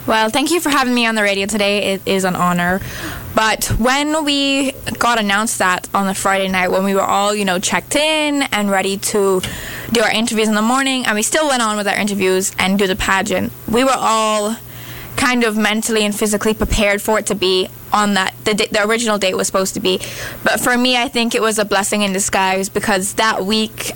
Well, thank you for having me on the radio today. It is an honor. But when we got announced that on the Friday night, when we were all, checked in and ready to do our interviews in the morning, and we still went on with our interviews and do the pageant, we were all kind of mentally and physically prepared for it to be on that. The original date was supposed to be. But for me, I think it was a blessing in disguise, because that week,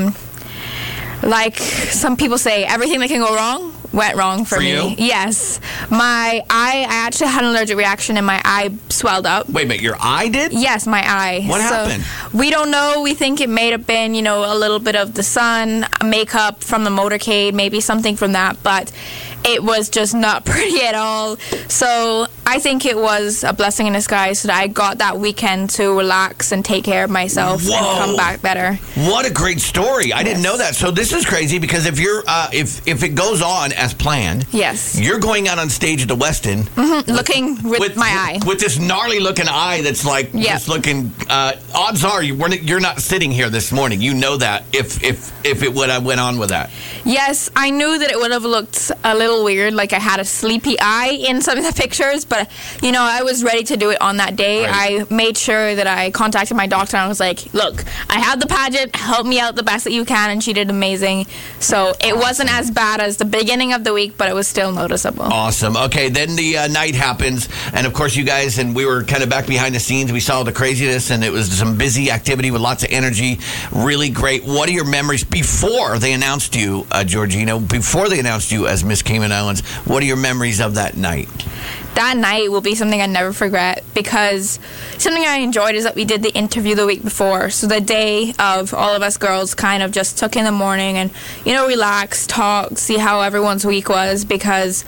like some people say, everything that can go wrong went wrong for me. You? Yes. I actually had an allergic reaction and my eye swelled up. Wait a minute, your eye did? Yes, my eye. What happened? We don't know. We think it may have been, a little bit of the sun, makeup from the motorcade, maybe something from that, but it was just not pretty at all. So I think it was a blessing in disguise that I got that weekend to relax and take care of myself and come back better. What a great story. I didn't know that. So this is crazy, because if you're if it goes on as planned, yes, you're going out on stage at the Westin, looking with my eye. With this gnarly looking eye that's like just looking, odds are you're not sitting here this morning. You know that if it would have went on with that. Yes, I knew that it would have looked a little weird, like I had a sleepy eye in some of the pictures, but I was ready to do it on that day. Right. I made sure that I contacted my doctor and I was like, look, I have the pageant, help me out the best that you can, and she did amazing. So it wasn't as bad as the beginning of the week, but it was still noticeable. Awesome. Okay, then the night happens, and of course you guys, and we were kind of back behind the scenes, we saw the craziness, and it was some busy activity with lots of energy. Really great. What are your memories before they announced you, Georgina, before they announced you as Miss Cayman Islands? What are your memories of that night? That night will be something I never forget, because something I enjoyed is that we did the interview the week before. So the day of, all of us girls kind of just took in the morning and, relax, talk, see how everyone's week was, because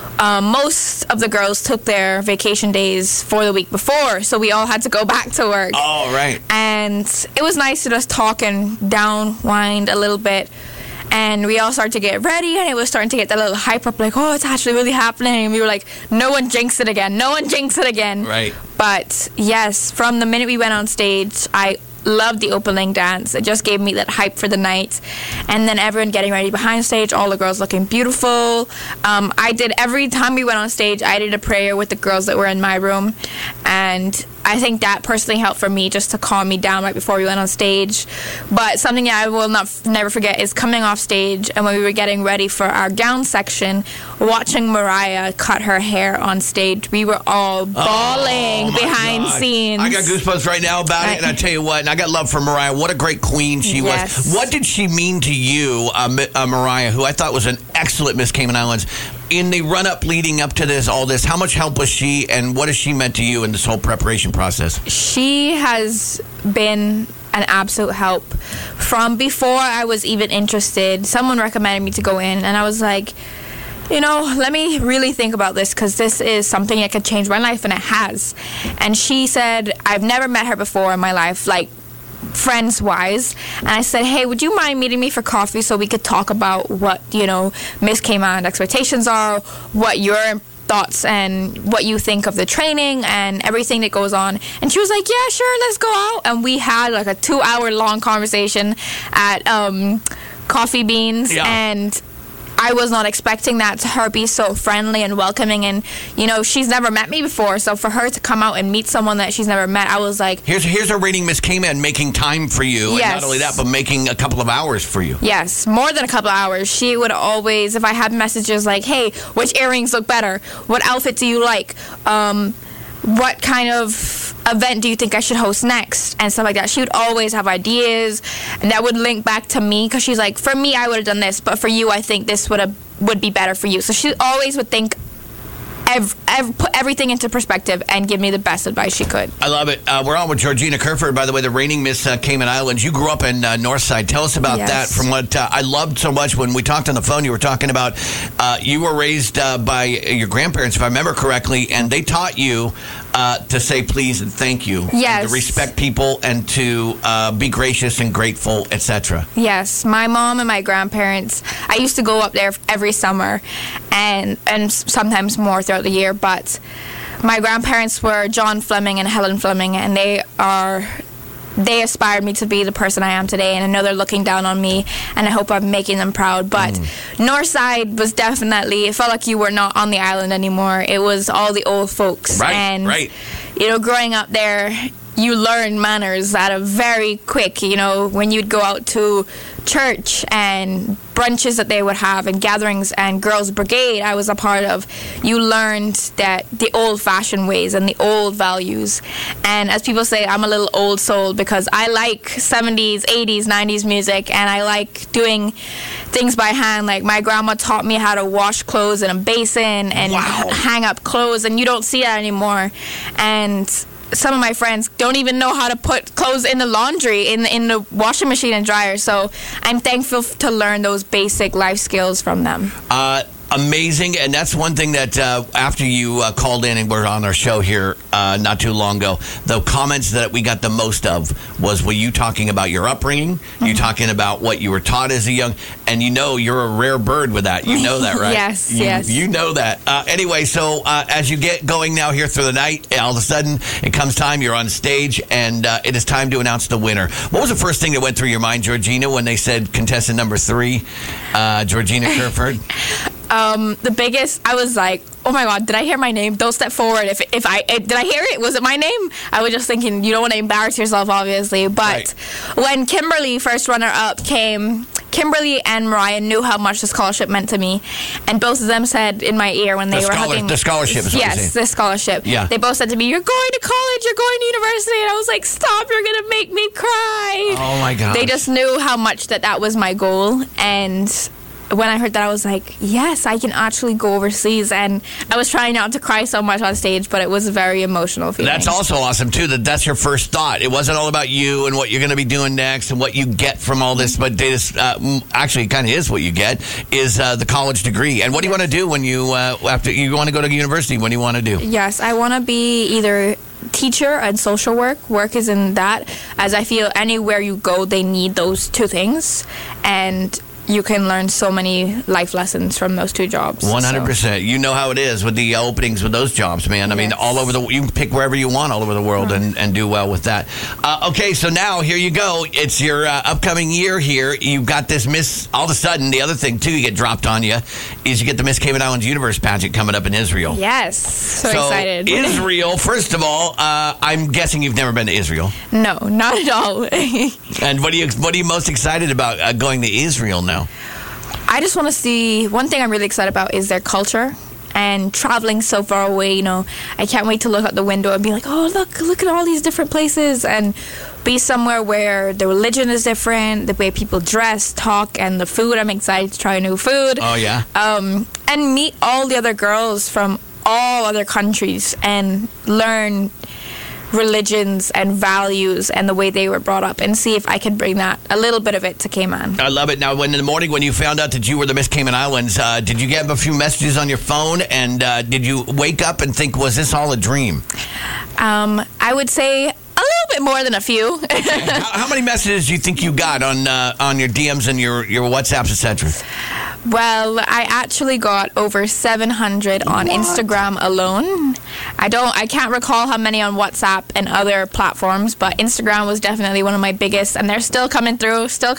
most of the girls took their vacation days for the week before, so we all had to go back to work. Oh, right. And it was nice to just talk and downwind a little bit. And we all started to get ready, and it was starting to get that little hype up, like, oh, it's actually really happening. And we were like, no one jinx it again. No one jinx it again. Right. But, yes, from the minute we went on stage, I loved the opening dance. It just gave me that hype for the night. And then everyone getting ready behind stage, all the girls looking beautiful. Every time we went on stage, I did a prayer with the girls that were in my room. And I think that personally helped for me, just to calm me down right before we went on stage. But something that I will never forget is coming off stage, and when we were getting ready for our gown section, watching Mariah cut her hair on stage. We were all bawling behind scenes. I got goosebumps right now about it, and I tell you what, and I got love for Mariah. What a great queen she was. What did she mean to you, Mariah, who I thought was an excellent Miss Cayman Islands? In the run-up leading up to this, all this, how much help was she, and what has she meant to you in this whole preparation process? She has been an absolute help. From before I was even interested, someone recommended me to go in, and I was like, let me really think about this, because this is something that could change my life, and it has. And she said, I've never met her before in my life, like, friends-wise, and I said, hey, would you mind meeting me for coffee so we could talk about what, Miss Cayman expectations are, what your thoughts and what you think of the training and everything that goes on. And she was like, yeah, sure, let's go out. And we had like a 2-hour long conversation at Coffee Beans, and I was not expecting that, to her be so friendly and welcoming, and she's never met me before, so for her to come out and meet someone that she's never met, I was like, here's a reigning Miss Cayman making time for you. Yes. And not only that, but making a couple of hours for you. Yes, more than a couple of hours. She would always, if I had messages like, hey, which earrings look better, what outfit do you like, what kind of event do you think I should host next, and stuff like that. She would always have ideas, and that would link back to me, because she's like, for me, I would have done this, but for you, I think this would be better for you. So she always would think put everything into perspective and give me the best advice she could. I love it. We're on with Georgina Kerford, by the way, the reigning Miss Cayman Islands. You grew up in Northside. Tell us about that. From what I loved so much when we talked on the phone, you were talking about you were raised by your grandparents, if I remember correctly, and they taught you to say please and thank you. Yes. And to respect people and to be gracious and grateful, etc. Yes. My mom and my grandparents, I used to go up there every summer and sometimes more throughout the year, but my grandparents were John Fleming and Helen Fleming, and they are they aspired me to be the person I am today, and I know they're looking down on me, and I hope I'm making them proud. But Northside was definitely, it felt like you were not on the island anymore. It was all the old folks. Right. You know, growing up there, you learn manners at a very quick, you know, when you'd go out to church and brunches that they would have and gatherings and girls brigade I was a part of, you learned that the old-fashioned ways and the old values. And as people say, I'm a little old soul because I like 70s, 80s, 90s music, and I like doing things by hand. Like my grandma taught me how to wash clothes in a basin and hang up clothes, and you don't see that anymore. And some of my friends don't even know how to put clothes in the laundry, in the washing machine and dryer. So I'm thankful to learn those basic life skills from them. Amazing. And that's one thing that after you called in and were on our show here not too long ago, the comments that we got the most of was you talking about your upbringing, you talking about what you were taught as a young, and you know you're a rare bird with that. You know that, right? Yes. You know that. Anyway, so as you get going now here through the night, all of a sudden it comes time, you're on stage, and it is time to announce the winner. What was the first thing that went through your mind, Georgina, when they said contestant number 3, Georgina Kerford? The biggest, I was like, oh my God, did I hear my name? Don't step forward. Did I hear it? Was it my name? I was just thinking, you don't want to embarrass yourself, obviously. But when Kimberly, first runner-up, came, Kimberly and Mariah knew how much the scholarship meant to me. And both of them said in my ear when they were hugging. The scholarship is what Yes, the scholarship. Yeah. They both said to me, you're going to college, you're going to university. And I was like, stop, you're going to make me cry. Oh my God. They just knew how much that was my goal. And when I heard that, I was like, yes, I can actually go overseas. And I was trying not to cry so much on stage, but it was a very emotional feeling. That's also awesome, too, that's your first thought. It wasn't all about you and what you're going to be doing next and what you get from all this, but actually, it kind of is what you get, is the college degree. And what do you want to do when after you want to go to university? What do you want to do? Yes, I want to be either teacher and social work. Work is in that, as I feel anywhere you go, they need those two things. And you can learn so many life lessons from those two jobs. 100%. So. You know how it is with the openings with those jobs, man. I mean, all over you can pick wherever you want all over the world and do well with that. Okay, so now here you go. It's your upcoming year here. You've got this Miss, all of a sudden, the other thing, too, you get dropped on you, is you get the Miss Cayman Islands Universe pageant coming up in Israel. Yes. So excited. Israel, first of all, I'm guessing you've never been to Israel. No, not at all. And what are you most excited about going to Israel now? I just want to see, one thing I'm really excited about is their culture and traveling so far away. You know, I can't wait to look out the window and be like, oh, look at all these different places, and be somewhere where the religion is different, the way people dress, talk, and the food. I'm excited to try new food. Oh, yeah. And meet all the other girls from all other countries and learn religions and values and the way they were brought up, and see if I can bring that, a little bit of it, to Cayman. I love it. Now, in the morning when you found out that you were the Miss Cayman Islands, did you get a few messages on your phone, and did you wake up and think, was this all a dream? I would say a little bit more than a few. How many messages do you think you got on your DMs and your WhatsApps, etc.? Well, I actually got over 700 on Instagram alone. I can't recall how many on WhatsApp and other platforms, but Instagram was definitely one of my biggest, and they're still coming through. So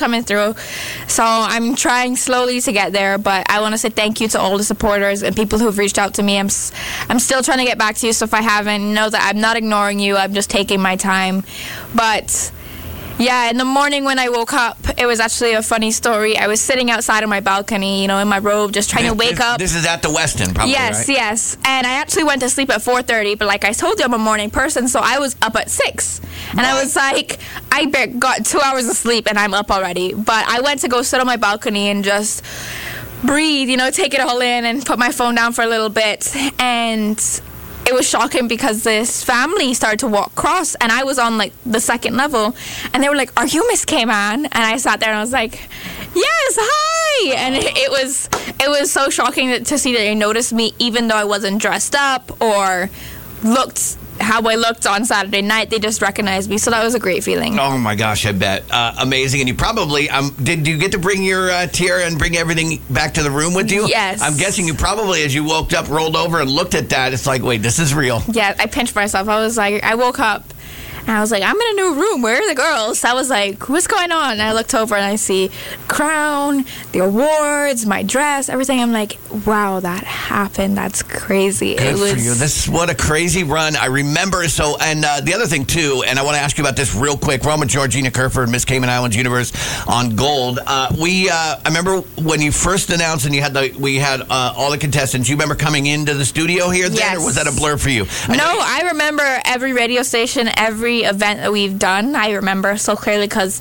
I'm trying slowly to get there, but I want to say thank you to all the supporters and people who've reached out to me. I'm still trying to get back to you, so if I haven't, know that I'm not ignoring you. I'm just taking my time. But yeah, in the morning when I woke up, it was actually a funny story. I was sitting outside on my balcony, you know, in my robe, just trying to wake up. This is at the Westin, probably, Yes, right? yes. And I actually went to sleep at 4:30, but like I told you, I'm a morning person, so I was up at 6. And I was like, I got 2 hours of sleep, and I'm up already. But I went to go sit on my balcony and just breathe, you know, take it all in, and put my phone down for a little bit. And it was shocking because this family started to walk across, and I was on like the second level, and they were like, "Are you Miss Cayman?" And I sat there and I was like, "Yes, hi!" And it was so shocking to see that they noticed me, even though I wasn't dressed up or looked how I looked on Saturday night. They just recognized me, so that was a great feeling. Oh my gosh, I bet. Amazing. And you probably did you get to bring your tiara and bring everything back to the room with you? Yes. I'm guessing you probably, as you woke up, rolled over and looked at that, it's like, wait, this is real. Yeah, I pinched myself. I was like, I woke up And I was like, I'm in a new room. Where are the girls? I was like, what's going on? And I looked over and I see crown, the awards, my dress, everything. I'm like, wow, that happened. That's crazy. Good for you. This is what a crazy run. I remember. So, and the other thing too, and I want to ask you about this real quick. Roma Georgina Kerford, Miss Cayman Islands Universe on Gold. I remember when you first announced and we had all the contestants. You remember coming into the studio here then, yes. or was that a blur for you? I remember every radio station, every event that we've done. I remember so clearly because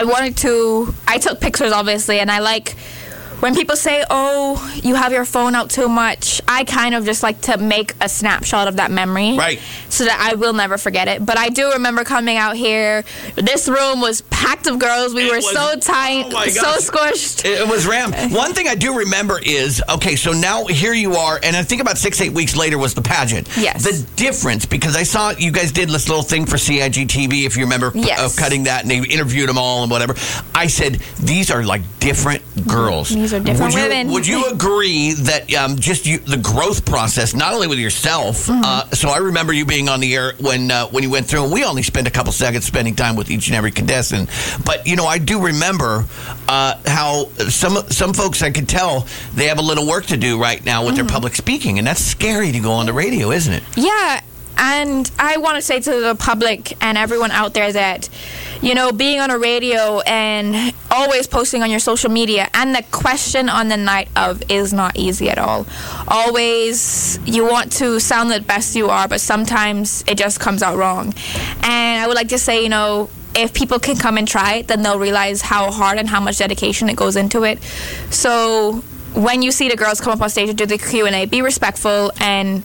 I took pictures obviously, and I like when people say, oh, you have your phone out too much, I kind of just like to make a snapshot of that memory. Right. So that I will never forget it. But I do remember coming out here. This room was packed of girls. We were so tight, so squished. It was rammed. One thing I do remember is, okay, so now here you are, and I think about 6-8 weeks later was the pageant. Yes. The difference, because I saw you guys did this little thing for CIG TV, if you remember, yes. Cutting that, and they interviewed them all and whatever. I said, these are like different girls. These are different women. Would you agree that the growth process, not only with yourself, so I remember you being on the air when you went through, and we only spent a couple seconds spending time with each and every contestant, but I do remember how some folks, I could tell they have a little work to do right now with their public speaking, and that's scary to go on the radio, isn't it? Yeah. And I want to say to the public and everyone out there that, being on a radio and always posting on your social media, and the question on the night of is not easy at all. Always, you want to sound the best you are, but sometimes it just comes out wrong. And I would like to say, if people can come and try it, then they'll realize how hard and how much dedication it goes into it. So when you see the girls come up on stage and do the Q&A, be respectful, and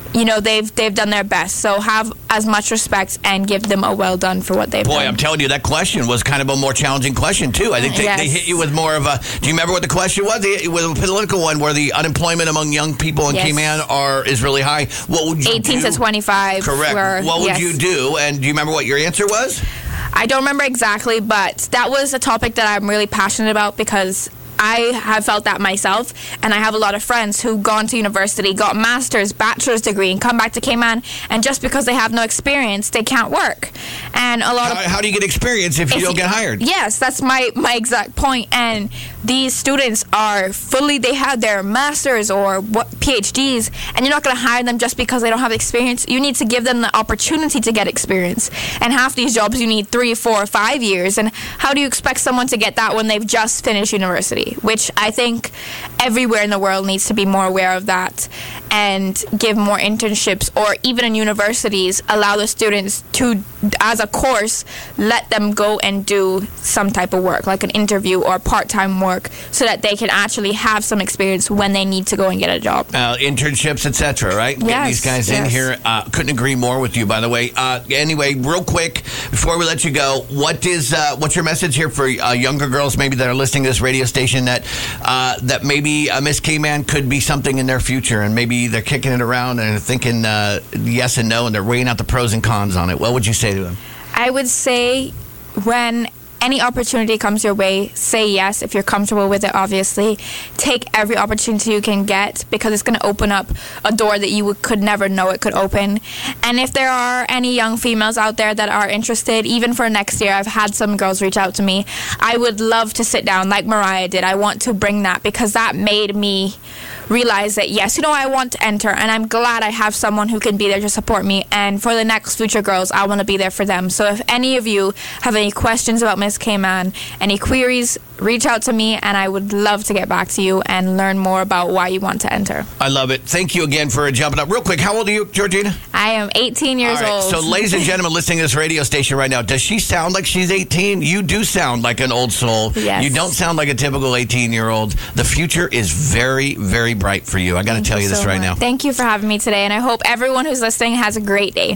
they've done their best. So have as much respect and give them a well done for what they've done. Boy, I'm telling you, that question was kind of a more challenging question, too. I think they hit you with more of a... Do you remember what the question was? With a political one where the unemployment among young people in Cayman is really high. What would you 18 to 25. Correct. What would you do? And do you remember what your answer was? I don't remember exactly, but that was a topic that I'm really passionate about because I have felt that myself, and I have a lot of friends who've gone to university, got master's, bachelor's degree, and come back to Cayman, and just because they have no experience, they can't work. And a lot how do you get experience if you don't get hired? Yes, that's my exact point. And these students they have their master's or PhDs, and you're not going to hire them just because they don't have experience. You need to give them the opportunity to get experience. And half these jobs you need 3, 4, 5 years. And how do you expect someone to get that when they've just finished university? Which I think everywhere in the world needs to be more aware of that and give more internships, or even in universities, allow the students to, as a course, let them go and do some type of work, like an interview or part-time work, so that they can actually have some experience when they need to go and get a job. Internships, etc., right? Yes, Getting these guys in here. Couldn't agree more with you, by the way. Anyway, real quick, before we let you go, what's your message here for younger girls maybe that are listening to this radio station that maybe Miss Cayman could be something in their future, and maybe they're kicking it around and thinking yes and no, and they're weighing out the pros and cons on it? What would you say to them? I would say when any opportunity comes your way, say yes if you're comfortable with it, obviously. Take every opportunity you can get, because it's going to open up a door that you could never know it could open. And if there are any young females out there that are interested, even for next year, I've had some girls reach out to me. I would love to sit down like Mariah did. I want to bring that, because that made me realize that, yes, I want to enter, and I'm glad I have someone who can be there to support me. And for the next future girls, I want to be there for them. So if any of you have any questions about Miss Cayman, any queries, reach out to me, and I would love to get back to you and learn more about why you want to enter. I love it. Thank you again for jumping up. Real quick, how old are you, Georgina? I am 18 years old. So, ladies and gentlemen listening to this radio station right now, does she sound like she's 18? You do sound like an old soul. Yes. You don't sound like a typical 18-year-old. The future is very, very bright for you. I got to tell you this right now. Thank you for having me today, and I hope everyone who's listening has a great day.